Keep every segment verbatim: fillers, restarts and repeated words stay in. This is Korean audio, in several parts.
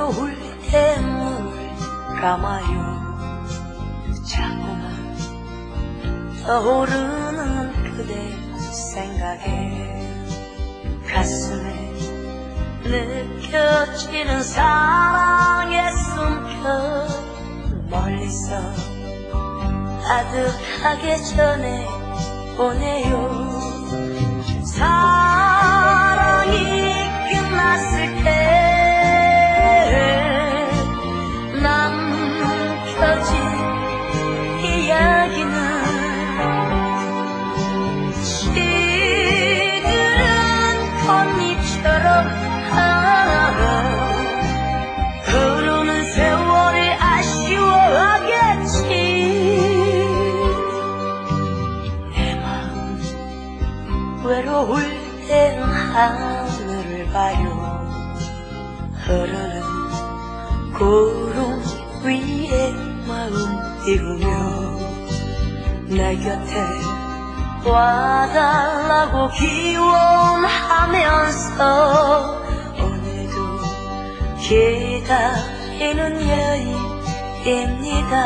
외로울 때 눈을 감아요. 자꾸만 떠오르는 그대 생각에 가슴에 느껴지는 사랑의 숨결 멀리서 아득하게 전해 보내요. 사랑이 끝났을 때 남겨진 이야기는 시들은 꽃잎처럼 흐르는 세월이 아쉬워하겠지. 내 마음 외로울 땐 하늘을 봐요. 흐르는 구름 위에 마음 띄우며 내 곁에 와달라고 기원하면서 오늘도 기다리는 여인입니다.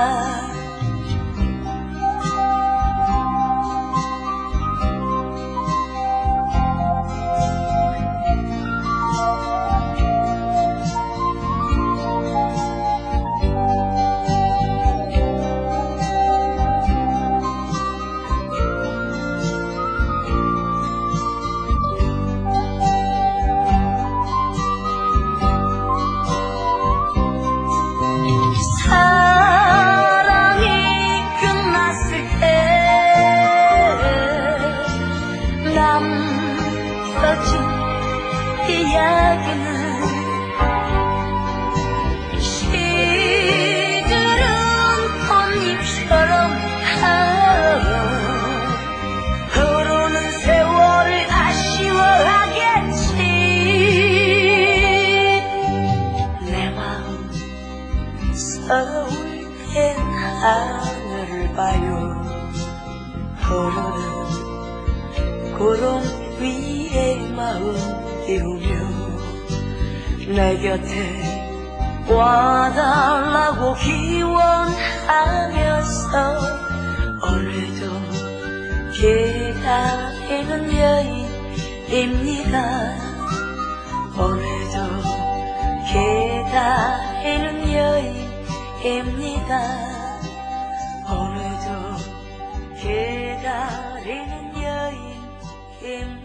남겨진 이야기는 시들은 꽃잎처럼 흐르는 세월을 아쉬워하겠지. 내 마음 서울 땐 하늘을 봐요. 흐르는 구름 위에 마음 띄우며 내 곁에 와달라고 기원하면서 오늘도 기다리는 여인입니다. 오늘도 기다리는 여인입니다. 오늘도 기다리는 여인